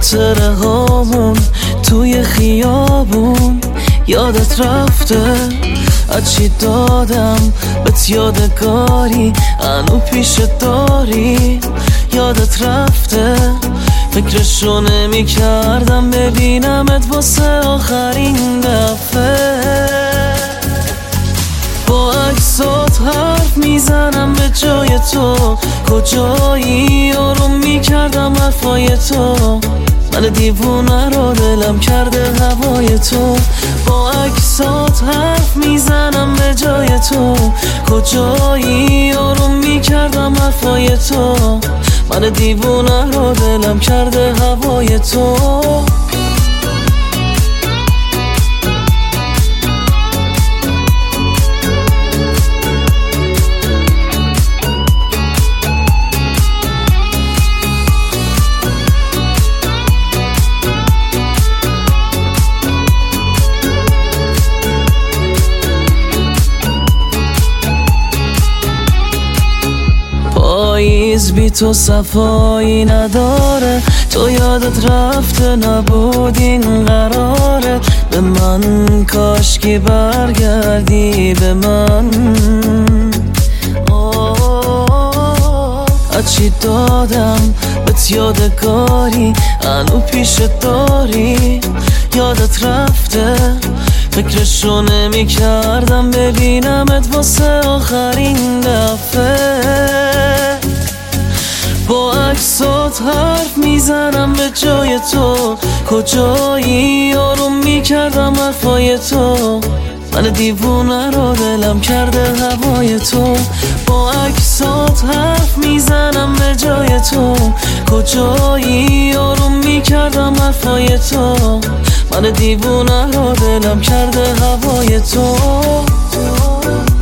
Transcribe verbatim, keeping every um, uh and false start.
خاطره هامون توی خیابون یادت رفته از چی دادم بهت یادگاری انو پیش داری یادت رفته فکرشو نمی کردم ببینمت واسه آخرین دفعه با عکسات حرف میزنم به جای تو کجایی آروم میکردم حرفای تو من دیوونه رو دلم کرده هوای تو با عکسات حرف میزنم به جای تو کجایی آروم میکردم حرفای تو من دیوونه رو دلم کرده هوای تو پاییز بی تو صفایی نداره تو یادت رفته نبود این قراره به من کاش که برگردی به من از چی دادم بهت یادگاری انو پیش داری یادت رفته فکرشو نمی کردم ببینمت واسه آخرین دفعه با عکسات حرف میزنم به جای تو کجایی آروم میکردم حرفای تو من دیوونه رو دلم کرده هوای تو با عکسات حرف میزنم به جای تو کجایی آروم میکردم حرفای تو من دیوونه رو دلم کرده هوای تو